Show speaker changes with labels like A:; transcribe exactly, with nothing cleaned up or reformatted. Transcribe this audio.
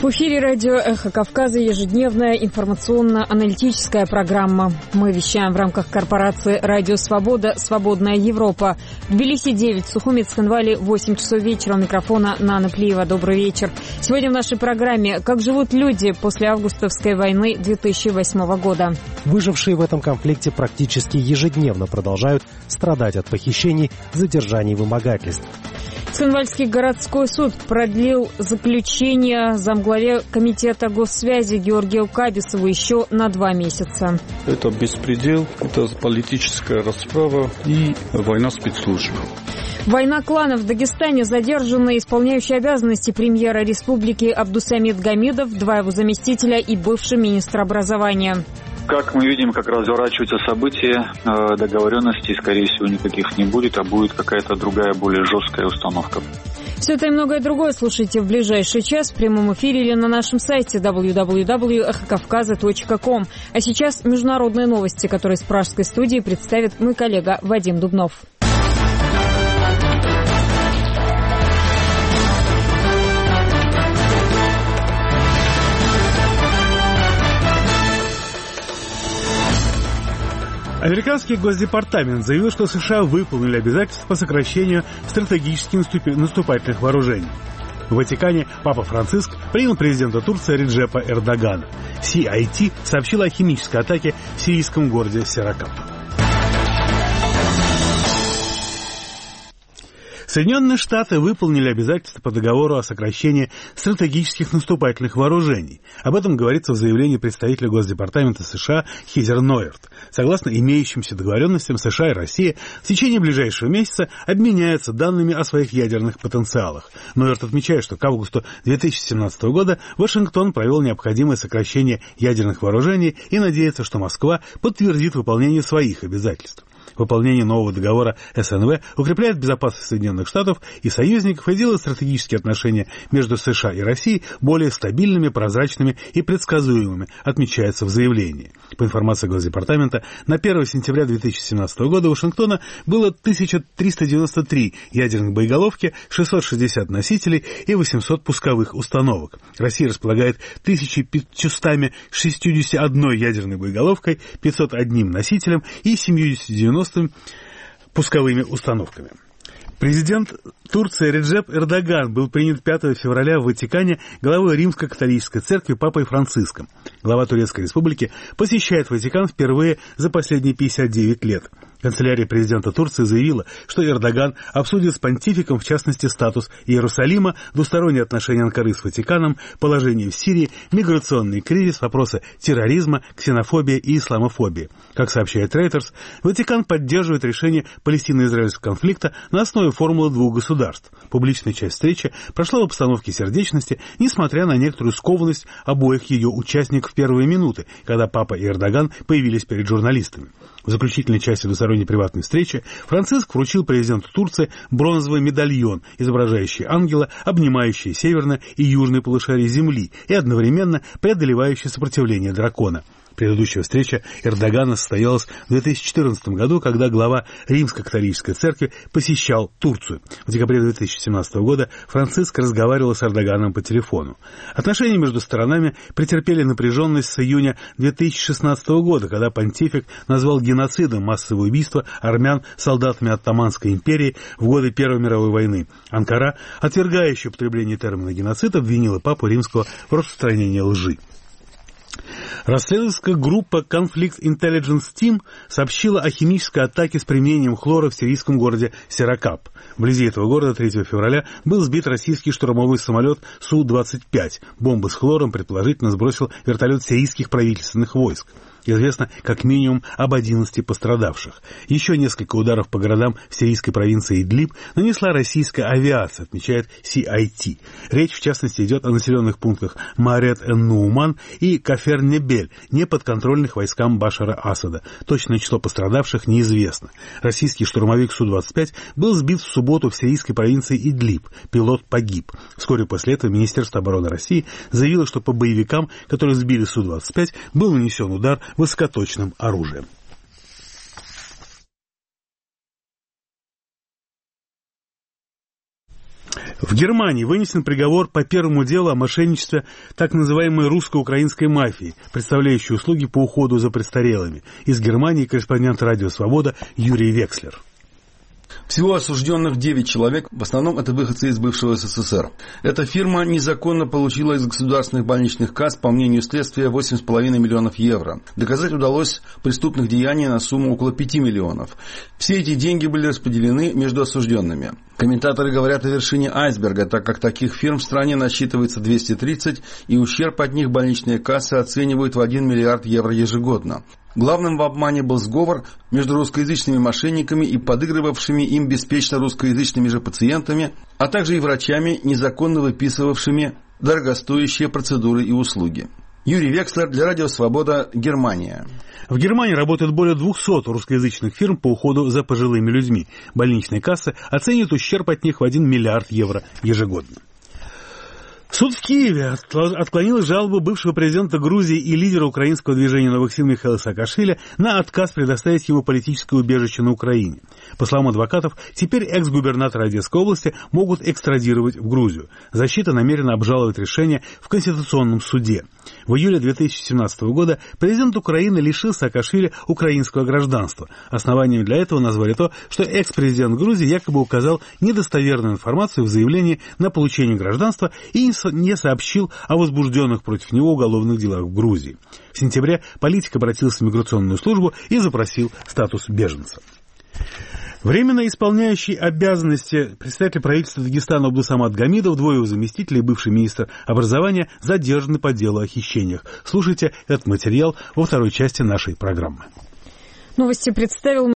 A: В эфире радио «Эхо Кавказа» ежедневная информационно-аналитическая программа. Мы вещаем в рамках корпорации «Радио Свобода. Свободная Европа». В Тбилиси девять, Сухумит, Цхинвали восемь часов вечера. У микрофона Нана Плиева. Добрый вечер. Сегодня в нашей программе «Как живут люди после августовской войны две тысячи восьмого года».
B: Выжившие в этом конфликте практически ежедневно продолжают страдать от похищений, задержаний и вымогательств.
A: Цхинвальский городской суд продлил заключение замглаве комитета госсвязи Георгию Кабисову еще на два месяца.
C: Это беспредел, это политическая расправа и война спецслужб.
A: Война кланов в Дагестане. Задержанный исполняющий обязанности премьера республики Абдусамид Гамидов, два его заместителя и бывший министр образования.
D: Как мы видим, как разворачиваются события, договоренностей, скорее всего, никаких не будет, а будет какая-то другая, более жесткая установка.
A: Все это и многое другое слушайте в ближайший час в прямом эфире или на нашем сайте дабл ю дабл ю дабл ю точка эхо кавказа точка ком. А сейчас международные новости, которые с пражской студии представит мой коллега Вадим Дубнов.
E: Американский госдепартамент заявил, что США выполнили обязательства по сокращению стратегически наступательных вооружений. В Ватикане Папа Франциск принял президента Турции Реджепа Эрдогана. си ай ти сообщила о химической атаке в сирийском городе Сиракап. Соединенные Штаты выполнили обязательства по договору о сокращении стратегических наступательных вооружений. Об этом говорится в заявлении представителя Госдепартамента США Хизер Нойерт. Согласно имеющимся договоренностям, США и Россия в течение ближайшего месяца обменяются данными о своих ядерных потенциалах. Нойерт отмечает, что к августу две тысячи семнадцатого года Вашингтон провел необходимое сокращение ядерных вооружений и надеется, что Москва подтвердит выполнение своих обязательств. Выполнение нового договора эс эн вэ укрепляет безопасность Соединенных Штатов и союзников и делает стратегические отношения между США и Россией более стабильными, прозрачными и предсказуемыми, отмечается в заявлении. По информации Госдепартамента, на первое сентября две тысячи семнадцатого года у Вашингтона было тысяча триста девяносто три ядерных боеголовки, шестьсот шестьдесят носителей и восемьсот пусковых установок. Россия располагает тысяча пятьсот шестьдесят одной ядерной боеголовкой, пятьсот одним носителем и семьюдесятью девяносто пусковыми установками. Президент Турции Реджеп Эрдоган был принят пятого февраля в Ватикане главой Римско-католической церкви Папой Франциском. Глава Турецкой республики посещает Ватикан впервые за последние пятьдесят девять лет. Канцелярия президента Турции заявила, что Эрдоган обсудит с понтификом, в частности, статус Иерусалима, двусторонние отношения Анкары с Ватиканом, положение в Сирии, миграционный кризис, вопросы терроризма, ксенофобии и исламофобии. Как сообщает Reuters, Ватикан поддерживает решение палестино-израильского конфликта на основе формулы двух государств. Публичная часть встречи прошла в обстановке сердечности, несмотря на некоторую скованность обоих ее участников в первые минуты, когда Папа и Эрдоган появились перед журналистами. В заключительной части двусторонней приватной встречи Франциск вручил президенту Турции бронзовый медальон, изображающий ангела, обнимающий северное и южное полушарие Земли и одновременно преодолевающий сопротивление дракона. Предыдущая встреча Эрдогана состоялась в две тысячи четырнадцатом году, когда глава Римско-католической церкви посещал Турцию. В декабре две тысячи семнадцатого года Франциск разговаривал с Эрдоганом по телефону. Отношения между сторонами претерпели напряженность с июня две тысячи шестнадцатого года, когда понтифик назвал геноцидом массовое убийство армян солдатами Оттоманской империи в годы Первой мировой войны. Анкара, отвергающая употребление термина «геноцид», обвинила Папу Римского в распространении лжи. Расследовательская группа Conflict Intelligence Team сообщила о химической атаке с применением хлора в сирийском городе Сиракап. Вблизи этого города третьего февраля был сбит российский штурмовой самолет Су двадцать пять. Бомбы с хлором предположительно сбросил вертолет сирийских правительственных войск. Известно как минимум об одиннадцати пострадавших. Еще несколько ударов по городам в сирийской провинции Идлиб нанесла российская авиация, отмечает си ай ти. Речь, в частности, идет о населенных пунктах Маарет-эн-Нууман и Кафер-Небель, неподконтрольных войскам Башара Асада. Точное число пострадавших неизвестно. Российский штурмовик Су двадцать пять был сбит в субботу в сирийской провинции Идлиб. Пилот погиб. Вскоре после этого Министерство обороны России заявило, что по боевикам, которые сбили Су двадцать пять, был нанесен удар высокоточным оружием. В Германии вынесен приговор по первому делу о мошенничестве так называемой русско-украинской мафии, представляющей услуги по уходу за престарелыми. Из Германии корреспондент «Радио Свобода» Юрий Векслер.
F: Всего осужденных девять человек, в основном это выходцы из бывшего СССР. Эта фирма незаконно получила из государственных больничных касс, по мнению следствия, восемь с половиной миллионов евро. Доказать удалось преступных деяний на сумму около пяти миллионов. Все эти деньги были распределены между осужденными. Комментаторы говорят о вершине айсберга, так как таких фирм в стране насчитывается двести тридцать, и ущерб от них больничные кассы оценивают в один миллиард евро ежегодно. Главным в обмане был сговор между русскоязычными мошенниками и подыгрывавшими им беспечно русскоязычными же пациентами, а также и врачами, незаконно выписывавшими дорогостоящие процедуры и услуги. Юрий Векслер для Радио Свобода, Германия.
E: В Германии работают более двухсот русскоязычных фирм по уходу за пожилыми людьми. Больничные кассы оценивают ущерб от них в один миллиард евро ежегодно. Суд в Киеве отклонил жалобу бывшего президента Грузии и лидера украинского движения «Новых сил» Михаила Саакашвили на отказ предоставить ему политическое убежище на Украине. По словам адвокатов, теперь экс-губернатора Одесской области могут экстрадировать в Грузию. Защита намерена обжаловать решение в Конституционном суде. В июле две тысячи семнадцатого года президент Украины лишил Саакашвили украинского гражданства. Основанием для этого назвали то, что экс-президент Грузии якобы указал недостоверную информацию в заявлении на получение гражданства и не сообщил о возбужденных против него уголовных делах в Грузии. В сентябре политик обратился в миграционную службу и запросил статус беженца. Временно исполняющий обязанности председателя правительства Дагестана Абдусамат Гамидов, двое его заместителей и бывший министр образования задержаны по делу о хищениях. Слушайте этот материал во второй части нашей программы.
A: Новости представил